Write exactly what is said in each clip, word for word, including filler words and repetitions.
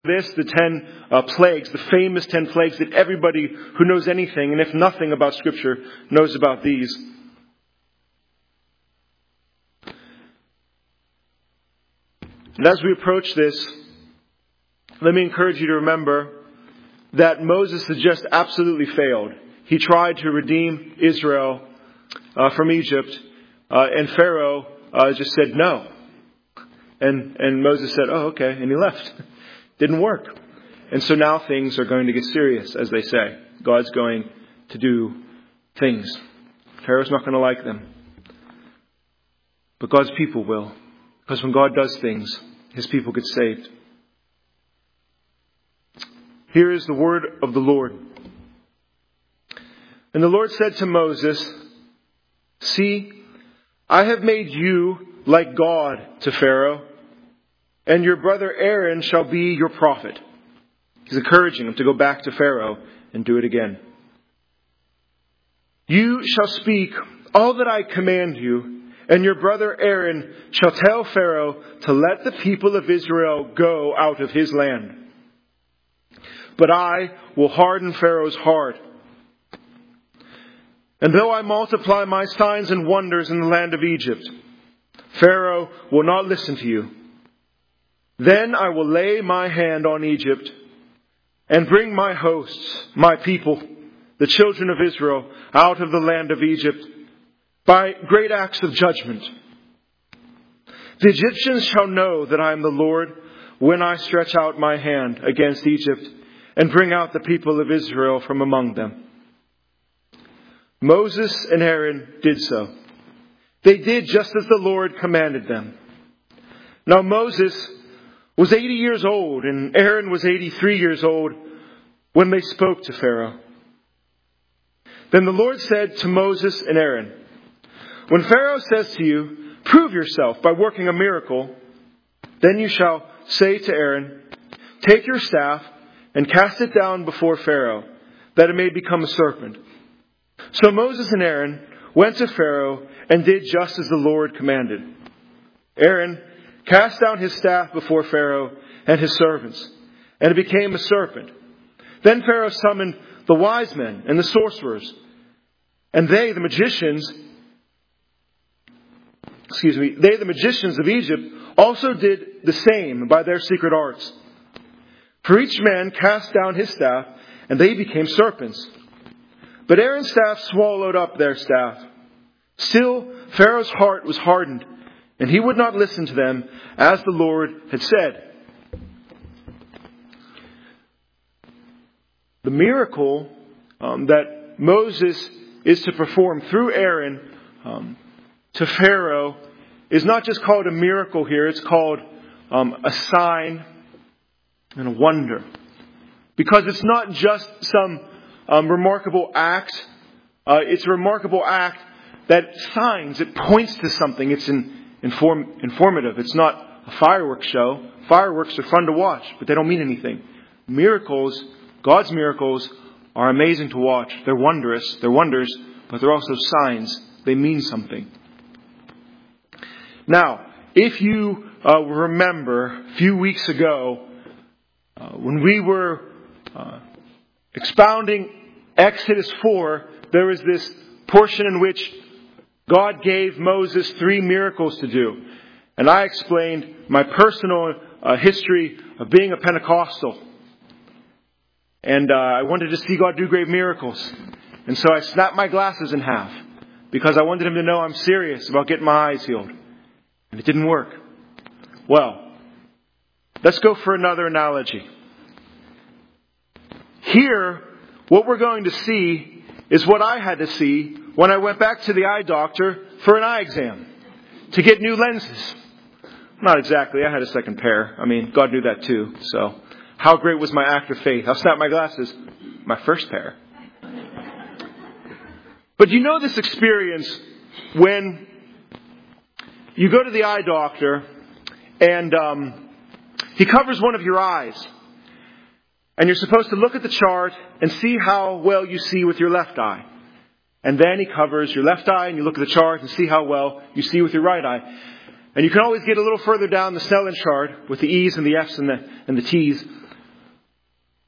this, the ten uh, plagues, the famous ten plagues that everybody who knows anything, and if nothing about Scripture, knows about these. And as we approach this, let me encourage you to remember that Moses has just absolutely failed. He tried to redeem Israel uh, from Egypt, uh, and Pharaoh uh, just said no. And, and Moses said, oh, okay, and he left. Didn't work. And so now things are going to get serious, as they say. God's going to do things. Pharaoh's not going to like them. But God's people will. Because when God does things, His people get saved. Here is the word of the Lord. And the Lord said to Moses, see, I have made you like God to Pharaoh, and your brother Aaron shall be your prophet. He's encouraging him to go back to Pharaoh and do it again. You shall speak all that I command you, and your brother Aaron shall tell Pharaoh to let the people of Israel go out of his land. But I will harden Pharaoh's heart. And though I multiply my signs and wonders in the land of Egypt, Pharaoh will not listen to you. Then I will lay my hand on Egypt and bring my hosts, my people, the children of Israel, out of the land of Egypt by great acts of judgment. The Egyptians shall know that I am the Lord when I stretch out my hand against Egypt and bring out the people of Israel from among them. Moses and Aaron did so. They did just as the Lord commanded them. Now Moses was eighty years old and Aaron was eighty-three years old when they spoke to Pharaoh. Then the Lord said to Moses and Aaron, when Pharaoh says to you, prove yourself by working a miracle, then you shall say to Aaron, take your staff and cast it down before Pharaoh, that it may become a serpent. So Moses and Aaron went to Pharaoh and did just as the Lord commanded. Aaron cast down his staff before Pharaoh and his servants, and it became a serpent. Then Pharaoh summoned the wise men and the sorcerers, and they, the magicians, excuse me, they, the magicians of Egypt, also did the same by their secret arts. For each man cast down his staff, and they became serpents. But Aaron's staff swallowed up their staff. Still, Pharaoh's heart was hardened, and he would not listen to them, as the Lord had said. The miracle um, that Moses is to perform through Aaron um, to Pharaoh is not just called a miracle here, it's called um, a sign and a wonder. Because it's not just some um, remarkable act. Uh, it's a remarkable act that signs, it points to something. It's in, inform, informative. It's not a fireworks show. Fireworks are fun to watch, but they don't mean anything. Miracles, God's miracles, are amazing to watch. They're wondrous. They're wonders, but they're also signs. They mean something. Now, if you uh, remember a few weeks ago, uh, when we were uh, expounding Exodus four, there was this portion in which God gave Moses three miracles to do. And I explained my personal uh, history of being a Pentecostal. And uh, I wanted to see God do great miracles. And so I snapped my glasses in half because I wanted him to know I'm serious about getting my eyes healed. And it didn't work. Well, let's go for another analogy. Here, what we're going to see is what I had to see when I went back to the eye doctor for an eye exam to get new lenses. Not exactly. I had a second pair. I mean, God knew that too. So how great was my act of faith? I'll snap my glasses. My first pair. But you know this experience when you go to the eye doctor and um, he covers one of your eyes. And you're supposed to look at the chart and see how well you see with your left eye. And then he covers your left eye and you look at the chart and see how well you see with your right eye. And you can always get a little further down the Snellen chart with the E's and the F's and the, and the T's.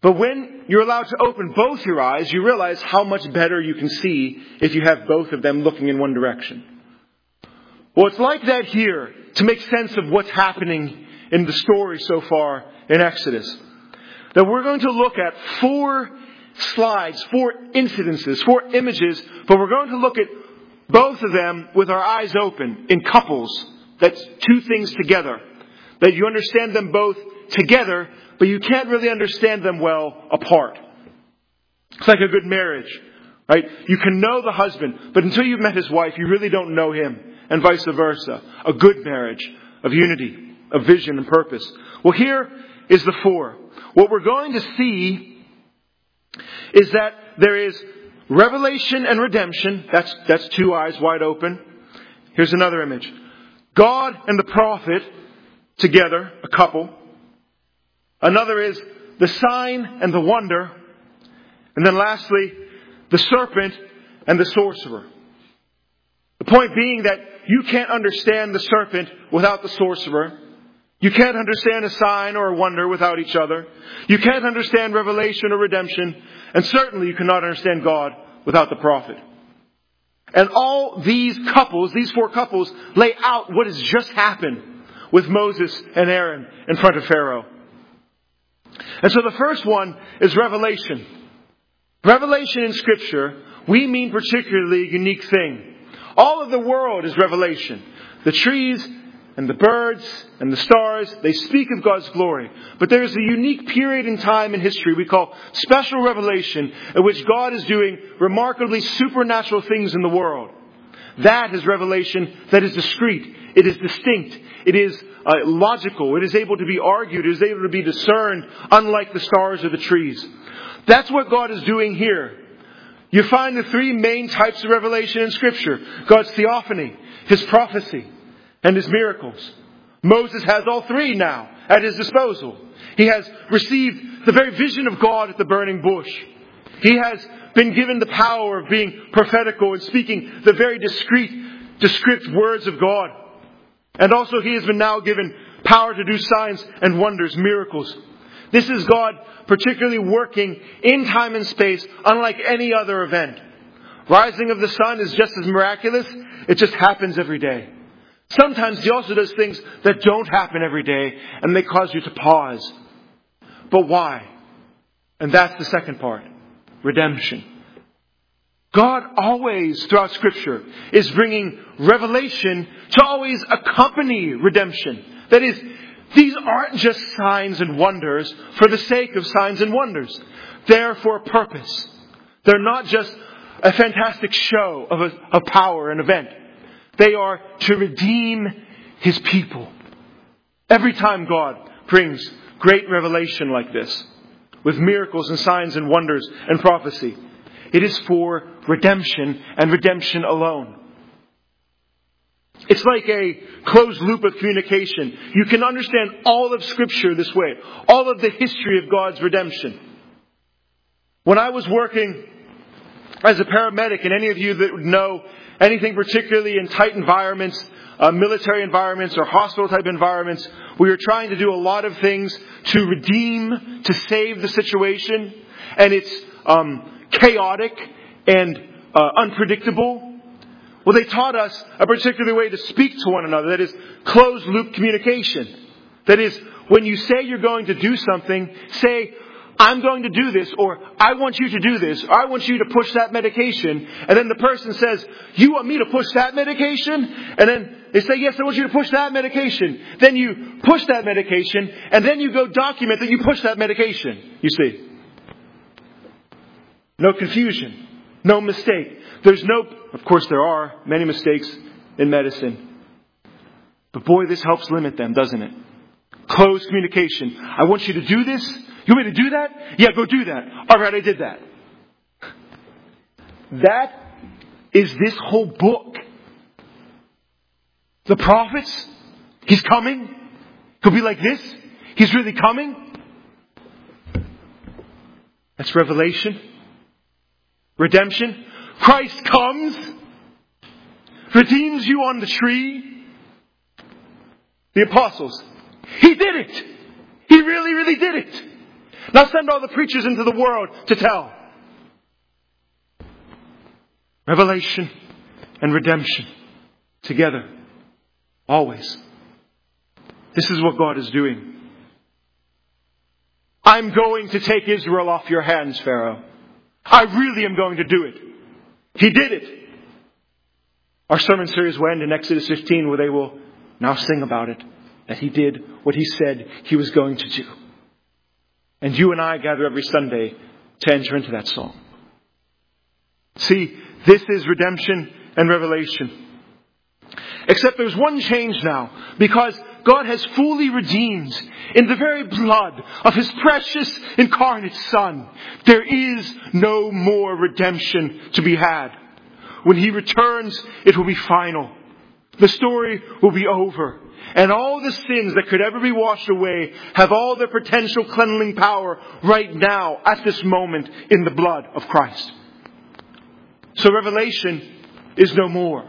But when you're allowed to open both your eyes, you realize how much better you can see if you have both of them looking in one direction. Well, it's like that here to make sense of what's happening in the story so far in Exodus. That we're going to look at four slides, four incidences, four images, but we're going to look at both of them with our eyes open in couples. That's two things together. That you understand them both together, but you can't really understand them well apart. It's like a good marriage, right? You can know the husband, but until you've met his wife, you really don't know him, and vice versa. A good marriage of unity, of vision and purpose. Well, here is the four. What we're going to see is that there is revelation and redemption. That's, that's two eyes wide open. Here's another image. God and the prophet together, a couple. Another is the sign and the wonder. And then lastly, the serpent and the sorcerer. The point being that you can't understand the serpent without the sorcerer. You can't understand a sign or a wonder without each other. You can't understand revelation or redemption. And certainly you cannot understand God without the prophet. And all these couples, these four couples, lay out what has just happened with Moses and Aaron in front of Pharaoh. And so the first one is revelation. Revelation in Scripture, we mean particularly a unique thing. All of the world is revelation. The trees and the birds and the stars, they speak of God's glory. But there is a unique period in time in history we call special revelation, in which God is doing remarkably supernatural things in the world. That is revelation that is discrete. It is distinct. It is uh, logical. It is able to be argued. It is able to be discerned, unlike the stars or the trees. That's what God is doing here. You find the three main types of revelation in Scripture. God's theophany, His prophecy, and His miracles. Moses has all three now at his disposal. He has received the very vision of God at the burning bush. He has been given the power of being prophetical and speaking the very discreet, descript words of God. And also he has been now given power to do signs and wonders, miracles. This is God particularly working in time and space, unlike any other event. Rising of the sun is just as miraculous. It just happens every day. Sometimes He also does things that don't happen every day, and they cause you to pause. But why? And that's the second part. Redemption. God always, throughout Scripture, is bringing revelation to always accompany redemption. That is, these aren't just signs and wonders for the sake of signs and wonders. They're for a purpose. They're not just a fantastic show of, a, of power and event. They are to redeem His people. Every time God brings great revelation like this, with miracles and signs and wonders and prophecy, it is for redemption and redemption alone. It's like a closed loop of communication. You can understand all of Scripture this way. All of the history of God's redemption. When I was working as a paramedic, and any of you that know anything particularly in tight environments, uh, military environments or hospital type environments, we are trying to do a lot of things to redeem, to save the situation. And it's um, chaotic and uh, unpredictable. Well, they taught us a particular way to speak to one another. That is closed loop communication. That is, when you say you're going to do something, say, I'm going to do this, or I want you to do this, or I want you to push that medication. And then the person says, you want me to push that medication? And then they say, yes, I want you to push that medication. Then you push that medication, and then you go document that you push that medication. You see? No confusion. No mistake. There's no, of course there are many mistakes in medicine. But boy, this helps limit them, doesn't it? Closed communication. I want you to do this. You want me to do that? Yeah, go do that. All right, I did that. That is this whole book. The prophets, He's coming. He'll be like this. He's really coming. That's revelation. Redemption. Christ comes. Redeems you on the tree. The apostles. He did it. He really, really did it. Now send all the preachers into the world to tell. Revelation and redemption together. Always. This is what God is doing. I'm going to take Israel off your hands, Pharaoh. I really am going to do it. He did it. Our sermon series will end in Exodus fifteen, where they will now sing about it. That He did what He said He was going to do. And you and I gather every Sunday to enter into that song. See, this is redemption and revelation. Except there's one change now, because God has fully redeemed in the very blood of His precious incarnate Son. There is no more redemption to be had. When He returns, it will be final. The story will be over. And all the sins that could ever be washed away have all their potential cleansing power right now, at this moment, in the blood of Christ. So revelation is no more.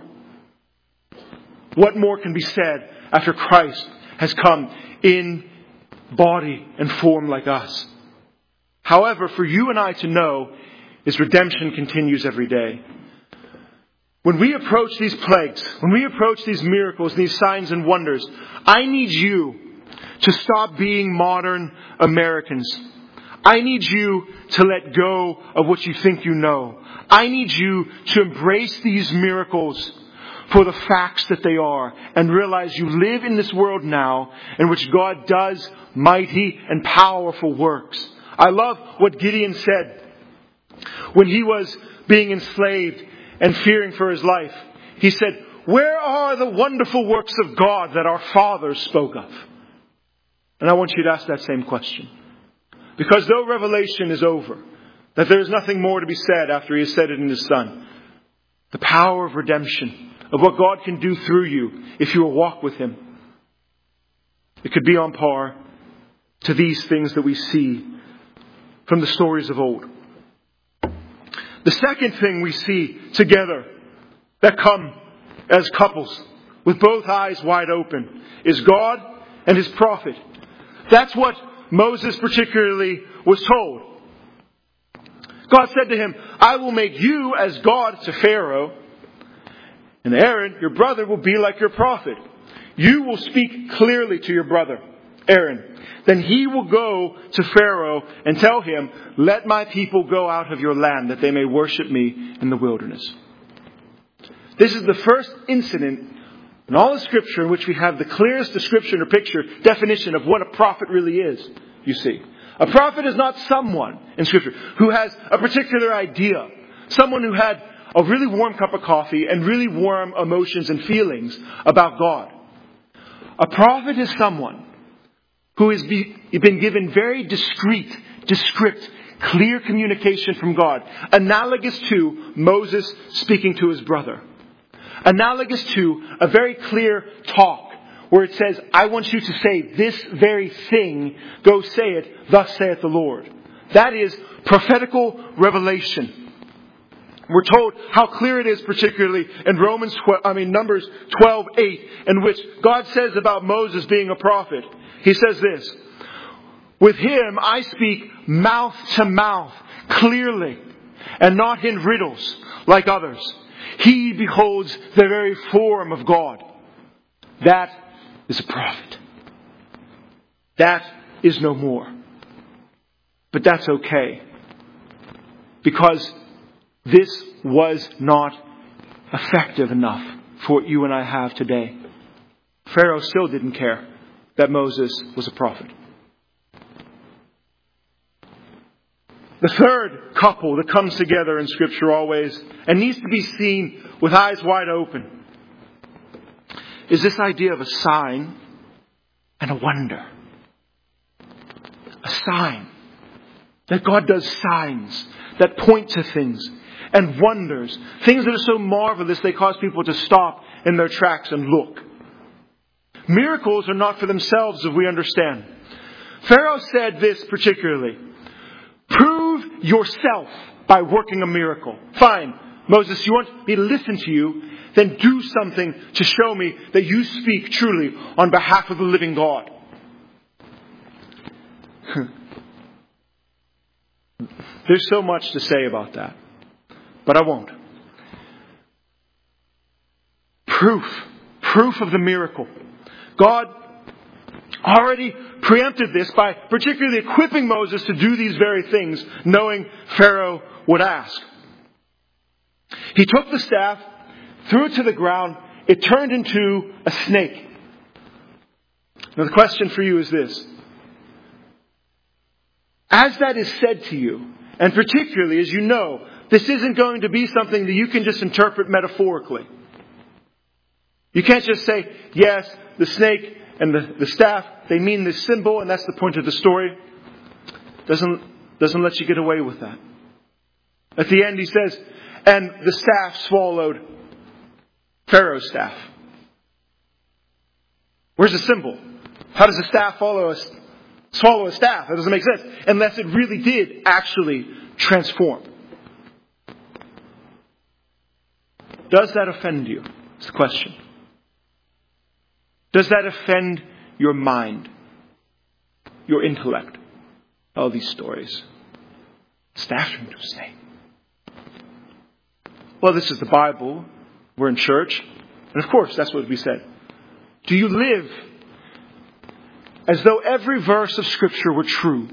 What more can be said after Christ has come in body and form like us? However, for you and I to know is redemption continues every day. When we approach these plagues, when we approach these miracles, these signs and wonders, I need you to stop being modern Americans. I need you to let go of what you think you know. I need you to embrace these miracles for the facts that they are and realize you live in this world now in which God does mighty and powerful works. I love what Gideon said when he was being enslaved and fearing for his life. He said, "Where are the wonderful works of God that our fathers spoke of?" And I want you to ask that same question. Because though revelation is over, that there is nothing more to be said after He has said it in His Son, the power of redemption, of what God can do through you if you will walk with Him, it could be on par to these things that we see from the stories of old. The second thing we see together that come as couples with both eyes wide open is God and His prophet. That's what Moses particularly was told. God said to him, "I will make you as God to Pharaoh, and Aaron, your brother, will be like your prophet. You will speak clearly to your brother, Aaron. Then he will go to Pharaoh and tell him, 'Let my people go out of your land, that they may worship me in the wilderness.'" This is the first incident in all of Scripture in which we have the clearest description or picture, definition of what a prophet really is, you see. A prophet is not someone in Scripture who has a particular idea. Someone who had a really warm cup of coffee and really warm emotions and feelings about God. A prophet is someone who has been given very discreet, descript, clear communication from God. Analogous to Moses speaking to his brother. Analogous to a very clear talk where it says, "I want you to say this very thing. Go say it. Thus saith the Lord." That is prophetical revelation. We're told how clear it is, particularly in Romans, I mean Numbers twelve eight, in which God says about Moses being a prophet. He says this, "With him I speak mouth to mouth, clearly, and not in riddles like others. He beholds the very form of God." That is a prophet. That is no more. But that's okay. Because this was not effective enough for what you and I have today. Pharaoh still didn't care that Moses was a prophet. The third couple that comes together in Scripture always and needs to be seen with eyes wide open is this idea of a sign and a wonder. A sign. That God does signs that point to things and wonders. Things that are so marvelous they cause people to stop in their tracks and look. Miracles are not for themselves, as we understand. Pharaoh said this particularly, "Prove yourself by working a miracle." Fine. Moses, you want me to listen to you? Then do something to show me that you speak truly on behalf of the living God. There's so much to say about that, but I won't. Proof. Proof of the miracle. God already preempted this by particularly equipping Moses to do these very things, knowing Pharaoh would ask. He took the staff, threw it to the ground. It turned into a snake. Now the question for you is this. As that is said to you, and particularly as you know, this isn't going to be something that you can just interpret metaphorically. You can't just say, yes, the snake and the, the staff, they mean this symbol and that's the point of the story. Doesn't, doesn't let you get away with that. At the end he says, and the staff swallowed Pharaoh's staff. Where's the symbol? How does a staff follow a, swallow a staff? That doesn't make sense. Unless it really did actually transform. Does that offend you? That's the question. Does that offend your mind? Your intellect? All these stories. Staff turned into a snake. Well, this is the Bible. We're in church. And of course, that's what we said. Do you live as though every verse of Scripture were true?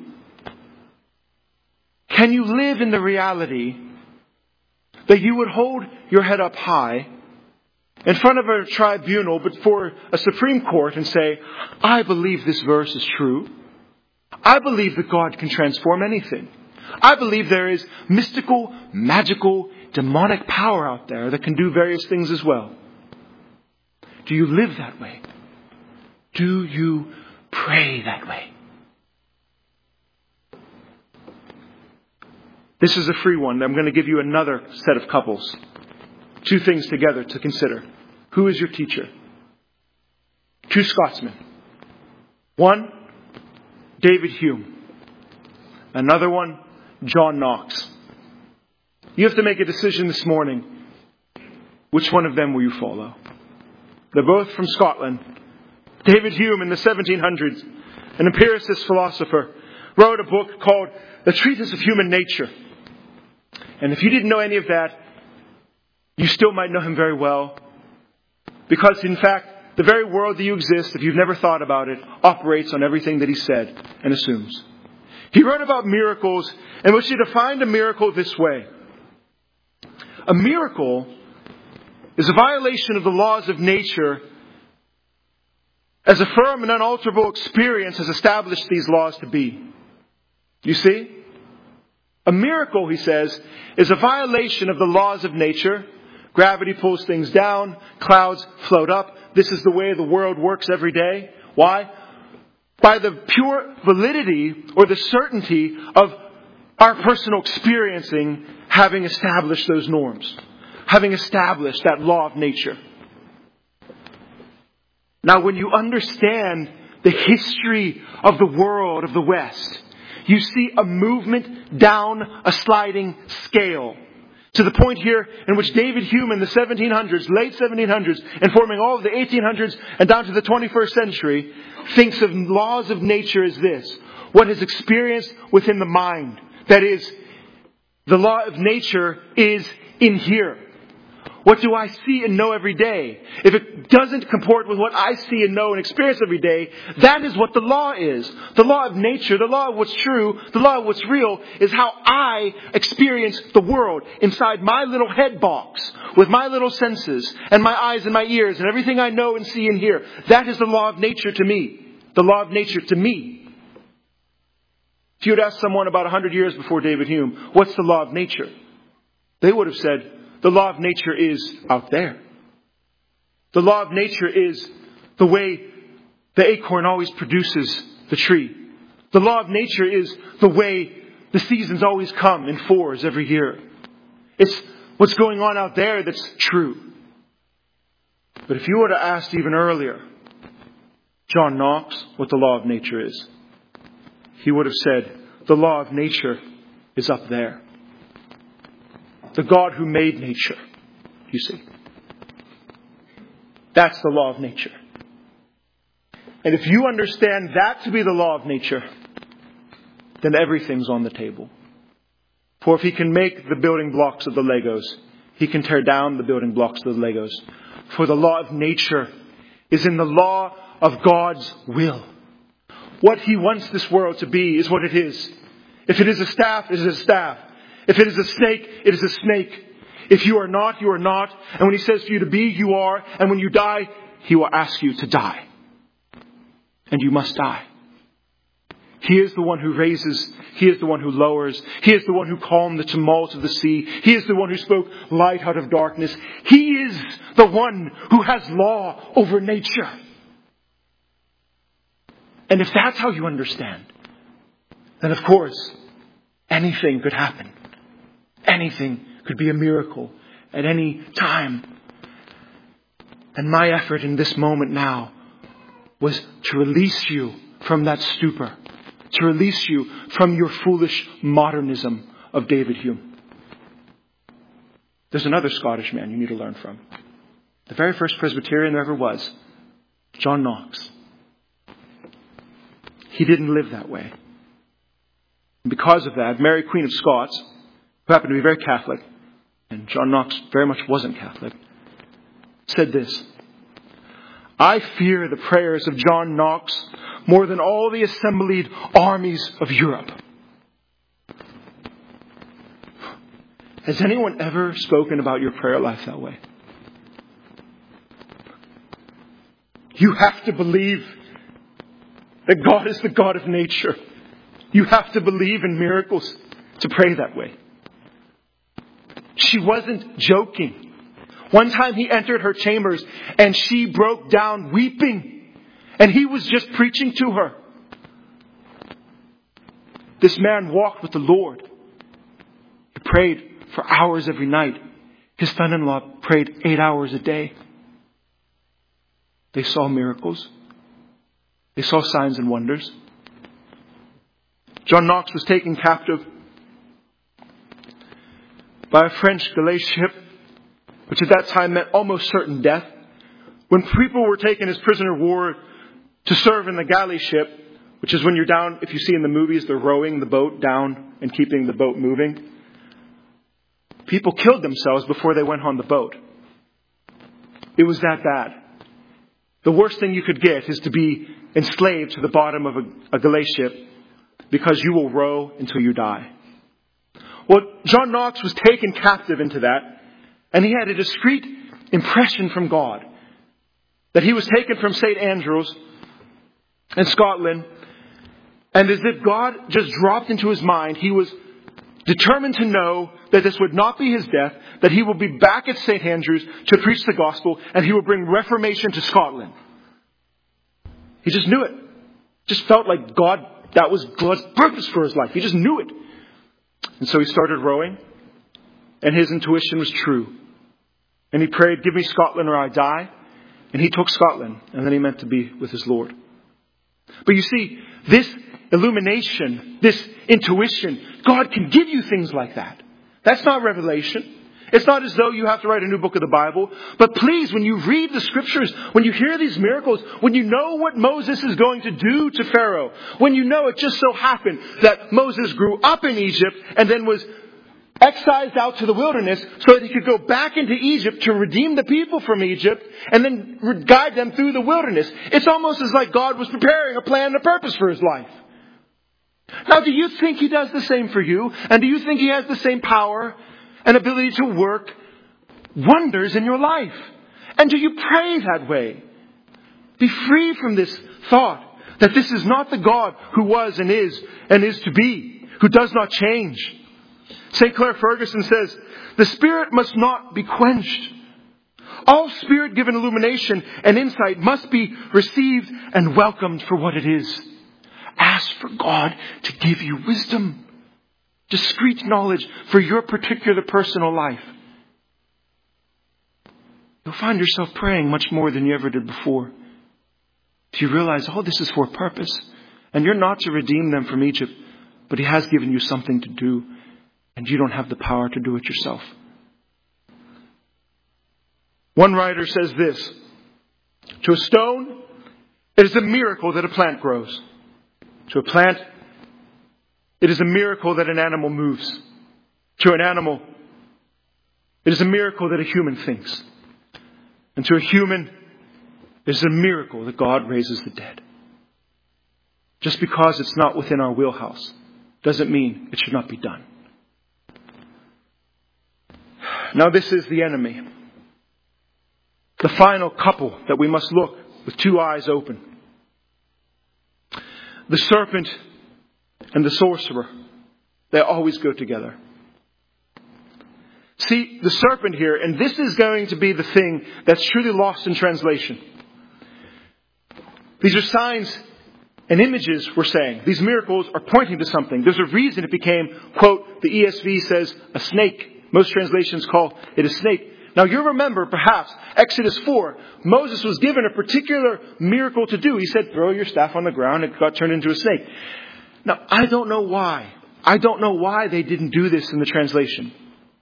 Can you live in the reality that you would hold your head up high in front of a tribunal, but for a Supreme Court, and say, I believe this verse is true. I believe that God can transform anything. I believe there is mystical, magical, demonic power out there that can do various things as well. Do you live that way? Do you pray that way? This is a free one. I'm going to give you another set of couples. Two things together to consider. Who is your teacher? Two Scotsmen. One, David Hume. Another one, John Knox. You have to make a decision this morning. Which one of them will you follow? They're both from Scotland. David Hume in the seventeen hundreds, an empiricist philosopher, wrote a book called The Treatise of Human Nature. And if you didn't know any of that, you still might know him very well. Because in fact, the very world that you exist, if you've never thought about it, operates on everything that he said and assumes. He wrote about miracles, in which he defined a miracle this way. A miracle is a violation of the laws of nature as a firm and unalterable experience has established these laws to be. You see? A miracle, he says, is a violation of the laws of nature. Gravity pulls things down. Clouds float up. This is the way the world works every day. Why? By the pure validity or the certainty of our personal experiencing having established those norms. Having established that law of nature. Now, when you understand the history of the world of the West, you see a movement down a sliding scale. To the point here in which David Hume in the seventeen hundreds, late seventeen hundreds, informing all of the eighteen hundreds and down to the twenty-first century, thinks of laws of nature as this. What is experienced within the mind. That is, the law of nature is in here. What do I see and know every day? If it doesn't comport with what I see and know and experience every day, that is what the law is. The law of nature, the law of what's true, the law of what's real, is how I experience the world inside my little head box with my little senses and my eyes and my ears and everything I know and see and hear. That is the law of nature to me. The law of nature to me. If you had asked someone about a hundred years before David Hume, what's the law of nature? They would have said, the law of nature is out there. The law of nature is the way the acorn always produces the tree. The law of nature is the way the seasons always come in fours every year. It's what's going on out there that's true. But if you were to ask even earlier, John Knox, what the law of nature is, he would have said, the law of nature is up there. The God who made nature, you see. That's the law of nature. And if you understand that to be the law of nature, then everything's on the table. For if he can make the building blocks of the Legos, he can tear down the building blocks of the Legos. For the law of nature is in the law of God's will. What he wants this world to be is what it is. If it is a staff, it is a staff. If it is a snake, it is a snake. If you are not, you are not. And when he says for you to be, you are. And when you die, he will ask you to die. And you must die. He is the one who raises. He is the one who lowers. He is the one who calmed the tumult of the sea. He is the one who spoke light out of darkness. He is the one who has law over nature. And if that's how you understand, then of course, anything could happen. Anything could be a miracle at any time. And my effort in this moment now was to release you from that stupor. To release you from your foolish modernism of David Hume. There's another Scottish man you need to learn from. The very first Presbyterian there ever was. John Knox. He didn't live that way. And because of that, Mary Queen of Scots, who happened to be very Catholic, and John Knox very much wasn't Catholic, said this: I fear the prayers of John Knox more than all the assembled armies of Europe. Has anyone ever spoken about your prayer life that way? You have to believe that God is the God of nature. You have to believe in miracles to pray that way. She wasn't joking. One time he entered her chambers and she broke down weeping. And he was just preaching to her. This man walked with the Lord. He prayed for hours every night. His son-in-law prayed eight hours a day. They saw miracles. They saw signs and wonders. John Knox was taken captive by a French galley ship, which at that time meant almost certain death. When people were taken as prisoner of war to serve in the galley ship, which is when you're down, if you see in the movies, they're rowing the boat down and keeping the boat moving. People killed themselves before they went on the boat. It was that bad. The worst thing you could get is to be enslaved to the bottom of a, a galley ship because you will row until you die. Well, John Knox was taken captive into that, and he had a discreet impression from God that he was taken from Saint Andrews in Scotland, and as if God just dropped into his mind, he was determined to know that this would not be his death, that he will be back at Saint Andrews to preach the gospel, and he will bring reformation to Scotland. He just knew it. Just felt like God, that was God's purpose for his life. He just knew it. And so he started rowing, and his intuition was true. And he prayed, give me Scotland or I die. And he took Scotland, and then he meant to be with his Lord. But you see, this illumination, this intuition, God can give you things like that. That's not revelation. It's not as though you have to write a new book of the Bible. But please, when you read the scriptures, when you hear these miracles, when you know what Moses is going to do to Pharaoh, when you know it just so happened that Moses grew up in Egypt and then was excised out to the wilderness so that he could go back into Egypt to redeem the people from Egypt and then guide them through the wilderness. It's almost as like God was preparing a plan and a purpose for his life. Now, do you think he does the same for you? And do you think he has the same power and ability to work wonders in your life? And do you pray that way? Be free from this thought that this is not the God who was and is and is to be, who does not change. Saint Clare Ferguson says, the Spirit must not be quenched. All Spirit-given illumination and insight must be received and welcomed for what it is. Ask for God to give you wisdom, discreet knowledge for your particular personal life. You'll find yourself praying much more than you ever did before. If you realize, oh, this is for a purpose. And you're not to redeem them from Egypt, but he has given you something to do. And you don't have the power to do it yourself. One writer says this: to a stone, it is a miracle that a plant grows. To a plant, it is a miracle that an animal moves. To an animal, it is a miracle that a human thinks. And to a human, it is a miracle that God raises the dead. Just because it's not within our wheelhouse doesn't mean it should not be done. Now this is the enemy. The final couple that we must look with two eyes open. The serpent and the sorcerer, they always go together. See, the serpent here, and this is going to be the thing that's truly lost in translation. These are signs and images, we're saying. These miracles are pointing to something. There's a reason it became, quote, the E S V says, a snake. Most translations call it a snake. Now you remember, perhaps, Exodus four, Moses was given a particular miracle to do. He said, throw your staff on the ground, and it got turned into a snake. Now, I don't know why. I don't know why they didn't do this in the translation.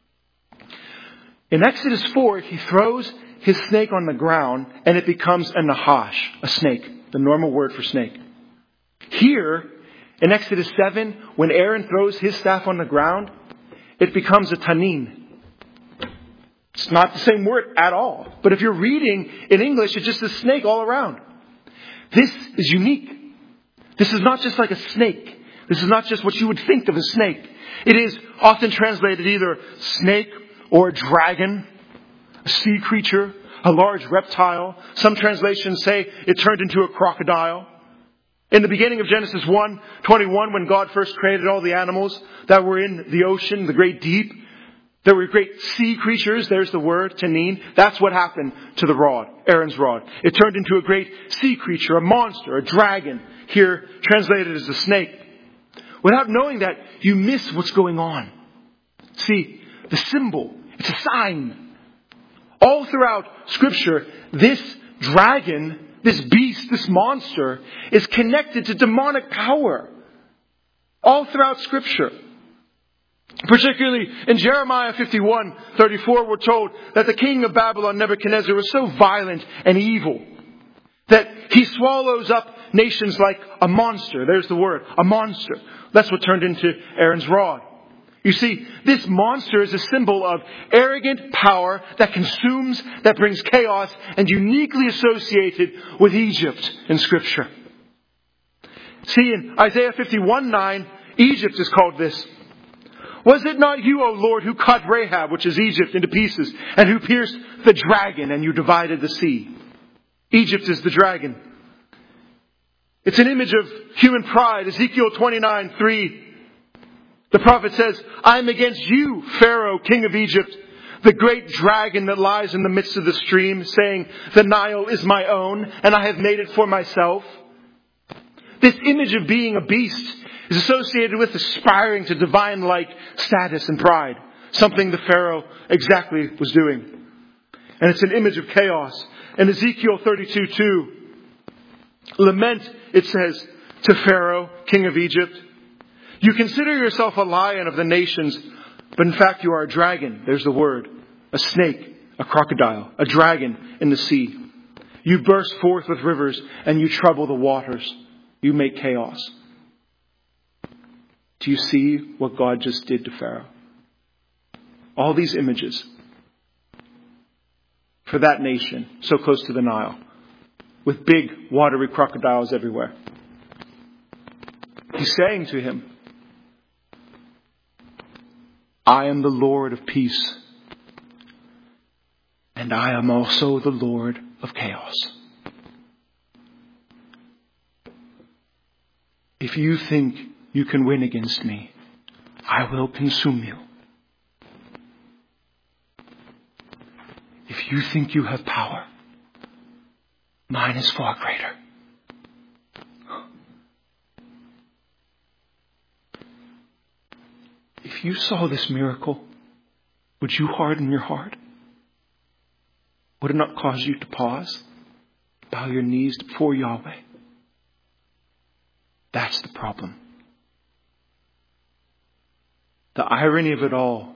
In Exodus four, he throws his snake on the ground, and it becomes a nahash, a snake, the normal word for snake. Here, in Exodus seven, when Aaron throws his staff on the ground, it becomes a tanin. It's not the same word at all. But if you're reading in English, it's just a snake all around. This is unique. This is not just like a snake. This is not just what you would think of a snake. It is often translated either snake or a dragon, a sea creature, a large reptile. Some translations say it turned into a crocodile. In the beginning of Genesis one twenty-one, when God first created all the animals that were in the ocean, the great deep, there were great sea creatures. There's the word, tanin. That's what happened to the rod, Aaron's rod. It turned into a great sea creature, a monster, a dragon, here translated as a snake. Without knowing that, you miss what's going on. See, the symbol, it's a sign. All throughout Scripture, this dragon, this beast, this monster, is connected to demonic power. All throughout Scripture. Particularly in Jeremiah fifty-one thirty-four, we're told that the king of Babylon, Nebuchadnezzar, was so violent and evil that he swallows up nations like a monster. There's the word, a monster. That's what turned into Aaron's rod. You see, this monster is a symbol of arrogant power that consumes, that brings chaos, and uniquely associated with Egypt in Scripture. See, in Isaiah fifty-one nine, Egypt is called this. Was it not you, O Lord, who cut Rahab, which is Egypt, into pieces, and who pierced the dragon, and you divided the sea? Egypt is the dragon. It's an image of human pride. Ezekiel twenty-nine three. The prophet says, I am against you, Pharaoh, king of Egypt, the great dragon that lies in the midst of the stream, saying, the Nile is my own, and I have made it for myself. This image of being a beast is associated with aspiring to divine-like status and pride. Something the Pharaoh exactly was doing. And it's an image of chaos. In Ezekiel thirty-two two, lament, it says, to Pharaoh, king of Egypt, you consider yourself a lion of the nations, but in fact you are a dragon. There's the word. A snake, a crocodile, a dragon in the sea. You burst forth with rivers and you trouble the waters. You make chaos. Do you see what God just did to Pharaoh? All these images for that nation so close to the Nile, with big watery crocodiles everywhere. He's saying to him, I am the Lord of peace, and I am also the Lord of chaos. If you think you can win against me, I will consume you. If you think you have power, mine is far greater. If you saw this miracle, would you harden your heart? Would it not cause you to pause, bow your knees before Yahweh? That's the problem. The irony of it all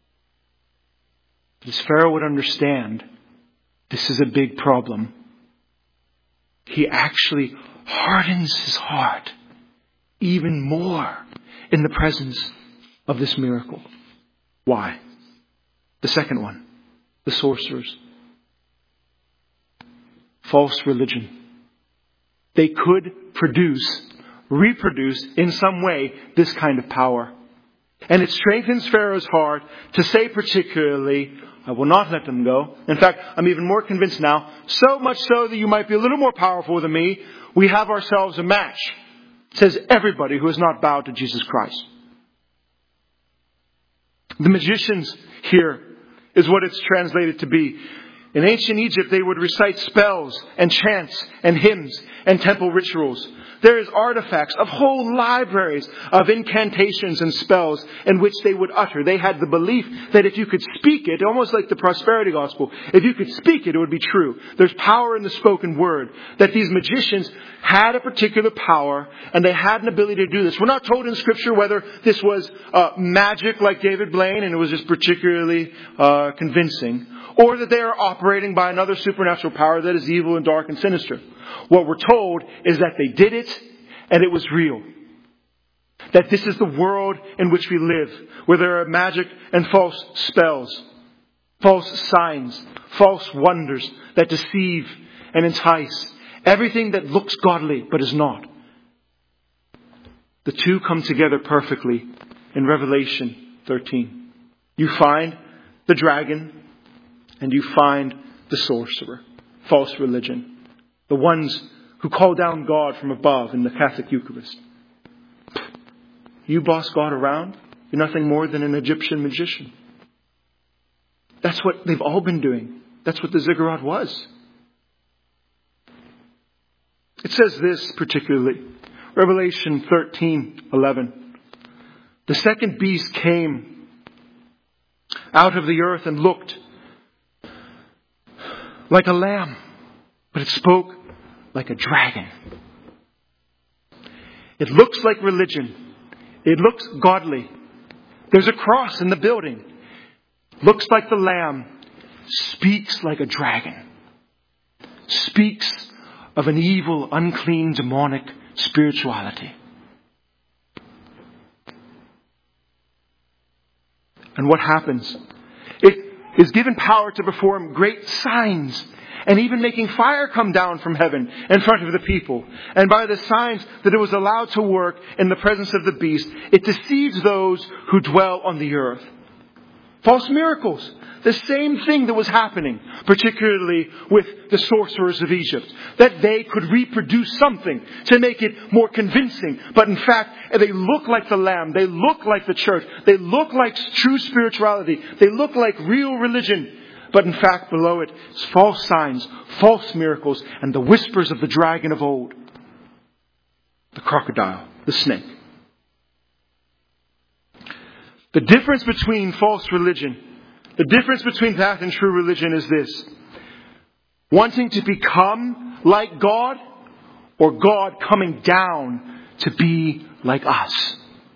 is Pharaoh would understand this is a big problem. He actually hardens his heart even more in the presence of this miracle. Why? The second one, the sorcerers. False religion. They could produce, reproduce in some way this kind of power. And it strengthens Pharaoh's heart to say particularly, I will not let them go. In fact, I'm even more convinced now, so much so that you might be a little more powerful than me, we have ourselves a match. It says everybody who has not bowed to Jesus Christ. The magicians here is what it's translated to be. In ancient Egypt, they would recite spells and chants and hymns and temple rituals. There is artifacts of whole libraries of incantations and spells in which they would utter. They had the belief that if you could speak it, almost like the prosperity gospel, if you could speak it, it would be true. There's power in the spoken word. That these magicians had a particular power and they had an ability to do this. We're not told in Scripture whether this was uh, magic like David Blaine and it was just particularly uh, convincing, or that they are operating by another supernatural power that is evil and dark and sinister. What we're told is that they did it and it was real. That this is the world in which we live, where there are magic and false spells, false signs, false wonders that deceive and entice. Everything that looks godly but is not. The two come together perfectly in Revelation thirteen. You find the dragon and you find the sorcerer, false religion. The ones who call down God from above in the Catholic Eucharist. You boss God around, you're nothing more than an Egyptian magician. That's what they've all been doing. That's what the ziggurat was. It says this particularly, Revelation thirteen eleven. The second beast came out of the earth and looked like a lamb, but it spoke like a dragon. It looks like religion. It looks godly. There's a cross in the building. Looks like the lamb. Speaks like a dragon. Speaks of an evil, unclean, demonic spirituality. And what happens? It is given power to perform great signs and even making fire come down from heaven in front of the people. And by the signs that it was allowed to work in the presence of the beast, it deceives those who dwell on the earth. False miracles. The same thing that was happening, particularly with the sorcerers of Egypt. That they could reproduce something to make it more convincing. But in fact, they look like the Lamb. They look like the church. They look like true spirituality. They look like real religion. But in fact, below it is false signs, false miracles, and the whispers of the dragon of old. The crocodile, the snake. The difference between false religion, the difference between that and true religion is this. Wanting to become like God, or God coming down to be like us.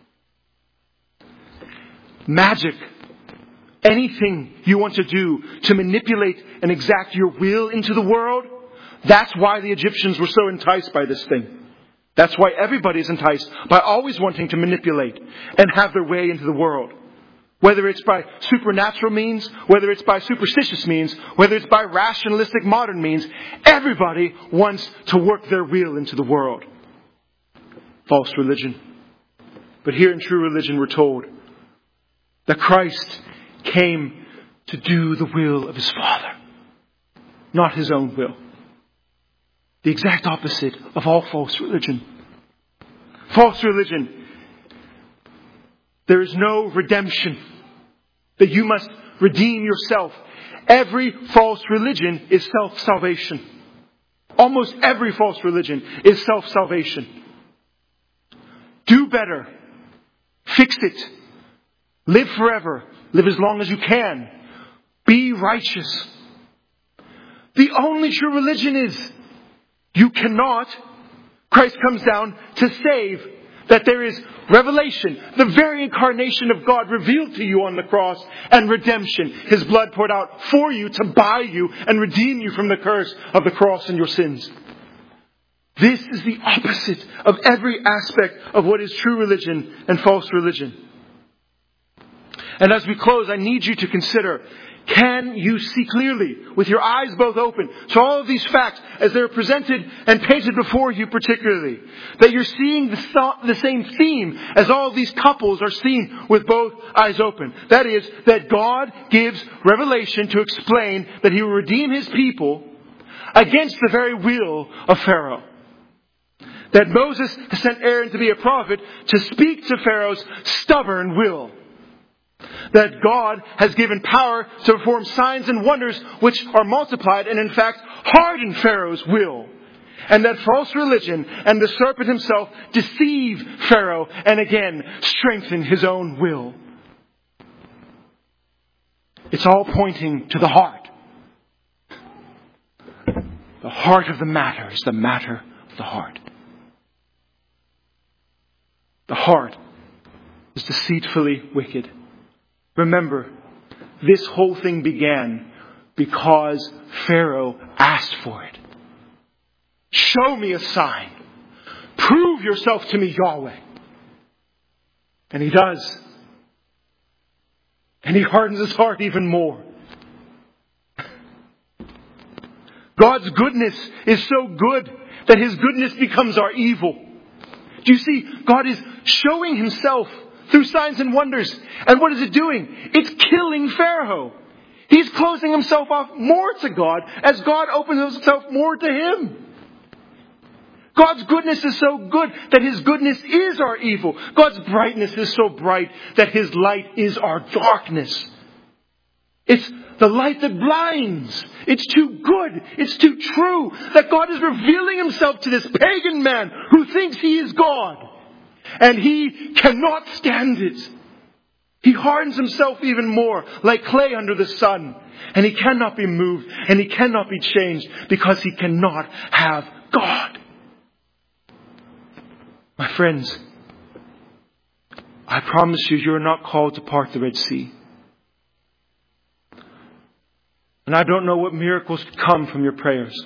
Magic. Anything you want to do to manipulate and exact your will into the world, that's why the Egyptians were so enticed by this thing. That's why everybody is enticed by always wanting to manipulate and have their way into the world. Whether it's by supernatural means, whether it's by superstitious means, whether it's by rationalistic modern means, everybody wants to work their will into the world. False religion. But here in true religion we're told that Christ came to do the will of his Father, not his own will. The exact opposite of all false religion. False religion. There is no redemption. That you must redeem yourself. Every false religion is self-salvation. Almost every false religion is self-salvation. Do better. Fix it. Live forever. Live as long as you can. Be righteous. The only true religion is you cannot. Christ comes down to save. That there is revelation, the very incarnation of God revealed to you on the cross, and redemption. His blood poured out for you to buy you and redeem you from the curse of the cross and your sins. This is the opposite of every aspect of what is true religion and false religion. And as we close, I need you to consider, can you see clearly, with your eyes both open, to all of these facts as they're presented and painted before you particularly, that you're seeing the, th- the same theme as all of these couples are seeing with both eyes open. That is, that God gives revelation to explain that He will redeem His people against the very will of Pharaoh. That Moses has sent Aaron to be a prophet to speak to Pharaoh's stubborn will. That God has given power to perform signs and wonders which are multiplied and in fact harden Pharaoh's will. And that false religion and the serpent himself deceive Pharaoh and again strengthen his own will. It's all pointing to the heart. The heart of the matter is the matter of the heart. The heart is deceitfully wicked. Remember, this whole thing began because Pharaoh asked for it. Show me a sign. Prove yourself to me, Yahweh. And he does. And he hardens his heart even more. God's goodness is so good that His goodness becomes our evil. Do you see? God is showing Himself through signs and wonders. And what is it doing? It's killing Pharaoh. He's closing himself off more to God as God opens himself more to him. God's goodness is so good that His goodness is our evil. God's brightness is so bright that His light is our darkness. It's the light that blinds. It's too good. It's too true that God is revealing Himself to this pagan man who thinks he is God. And he cannot stand it. He hardens himself even more, like clay under the sun. And he cannot be moved, and he cannot be changed, because he cannot have God. My friends, I promise you, you are not called to part the Red Sea. And I don't know what miracles could come from your prayers.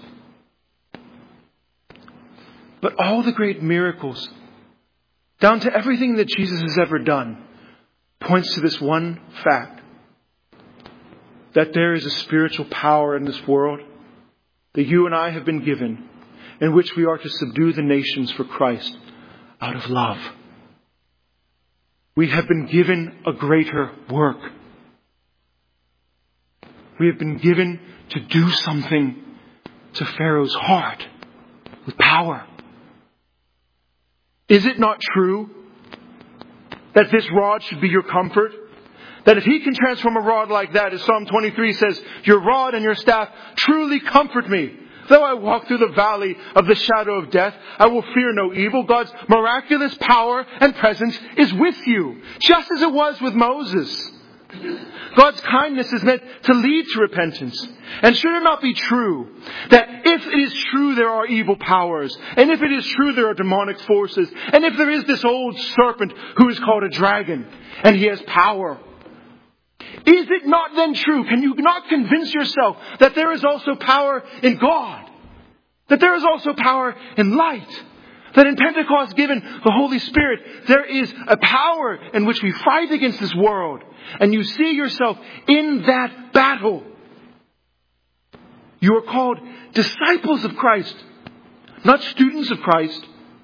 But all the great miracles, down to everything that Jesus has ever done, points to this one fact. That there is a spiritual power in this world that you and I have been given, in which we are to subdue the nations for Christ out of love. We have been given a greater work. We have been given to do something to Pharaoh's heart with power. Is it not true that this rod should be your comfort? That if He can transform a rod like that, as Psalm twenty-three says, your rod and your staff truly comfort me. Though I walk through the valley of the shadow of death, I will fear no evil. God's miraculous power and presence is with you, just as it was with Moses. God's kindness is meant to lead to repentance. And should it not be true that if it is true there are evil powers, and if it is true there are demonic forces, and if there is this old serpent who is called a dragon, and he has power, is it not then true? Can you not convince yourself that there is also power in God? That there is also power in light? That in Pentecost, given the Holy Spirit, there is a power in which we fight against this world. And you see yourself in that battle. You are called disciples of Christ, not students of Christ.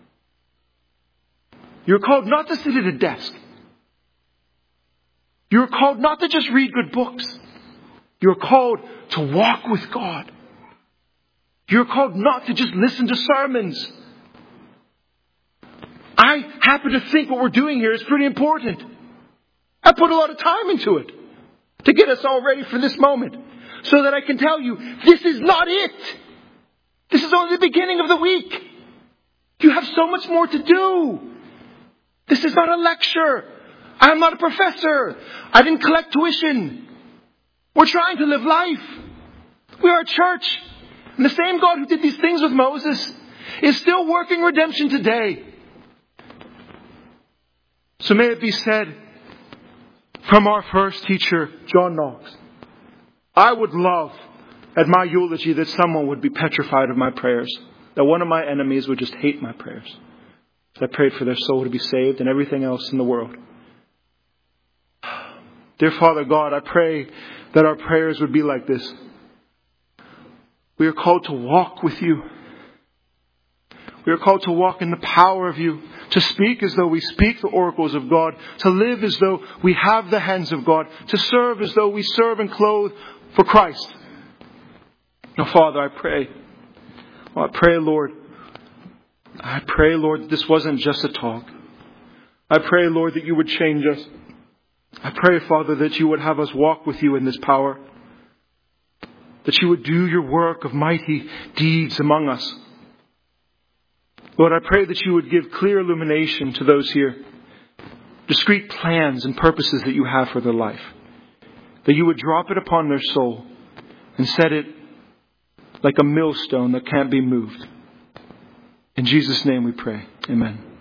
You're called not to sit at a desk. You're called not to just read good books. You're called to walk with God. You're called not to just listen to sermons. I happen to think what we're doing here is pretty important. I put a lot of time into it to get us all ready for this moment, so that I can tell you, this is not it. This is only the beginning of the week. You have so much more to do. This is not a lecture. I'm not a professor. I didn't collect tuition. We're trying to live life. We are a church. And the same God who did these things with Moses is still working redemption today. So may it be said from our first teacher, John Knox, I would love at my eulogy that someone would be petrified of my prayers. That one of my enemies would just hate my prayers. I prayed for their soul to be saved and everything else in the world. Dear Father God, I pray that our prayers would be like this. We are called to walk with you. We are called to walk in the power of you, to speak as though we speak the oracles of God, to live as though we have the hands of God, to serve as though we serve and clothe for Christ. Now, Father, I pray, oh, I pray, Lord, I pray, Lord, that this wasn't just a talk. I pray, Lord, that you would change us. I pray, Father, that you would have us walk with you in this power, that you would do your work of mighty deeds among us. Lord, I pray that you would give clear illumination to those here, discrete plans and purposes that you have for their life, that you would drop it upon their soul and set it like a millstone that can't be moved. In Jesus' name we pray. Amen.